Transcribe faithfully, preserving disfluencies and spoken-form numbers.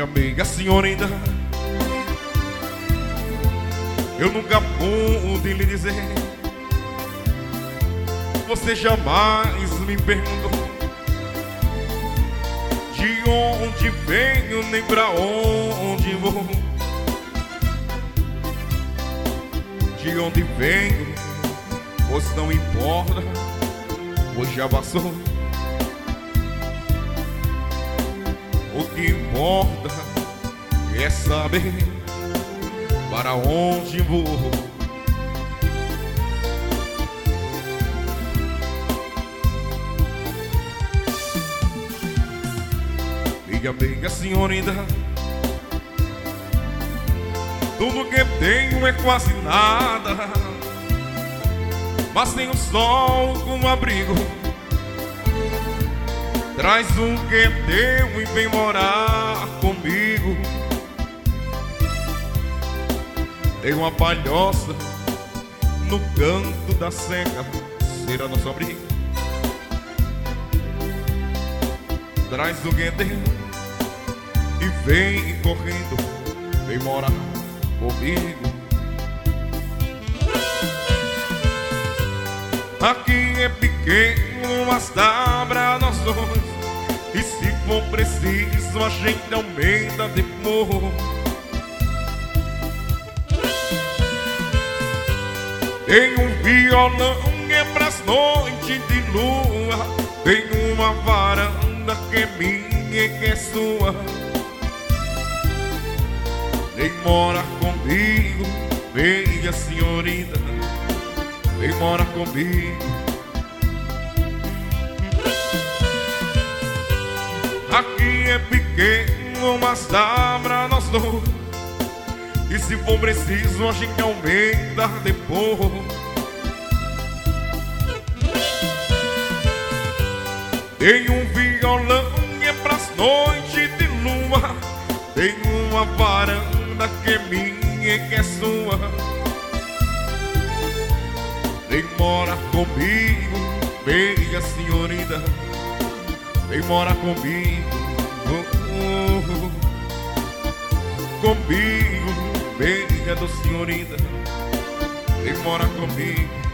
Minha amiga senhorita, eu nunca pude lhe dizer. Você jamais me perguntou de onde venho, nem pra onde vou. De onde venho, pois não importa, pois já passou. O que importa é saber para onde vou. Minha amiga senhorita, tudo que tenho é quase nada, mas tenho sol como abrigo. Traz o que é teu e vem morar comigo. Tem uma palhoça no canto da serra, será nosso abrigo. Traz o que é teu e vem correndo, vem morar comigo. Aqui é pequeno, mas dá pra nós dois. E se for preciso, a gente aumenta depois. Tem um violão que é pras noites de lua. Tem uma varanda que é minha e que é sua. Vem morar comigo, venha senhorita, vem morar comigo. Aqui é pequeno, mas dá pra nós dois. E se for preciso, a gente aumenta depois. Tem um violão que é pras noites de lua. Tem uma varanda que é minha e que é sua. Vem morar comigo, venha senhorita, vem morar comigo, oh, oh, oh. Comigo, venha do senhorita, vem morar comigo.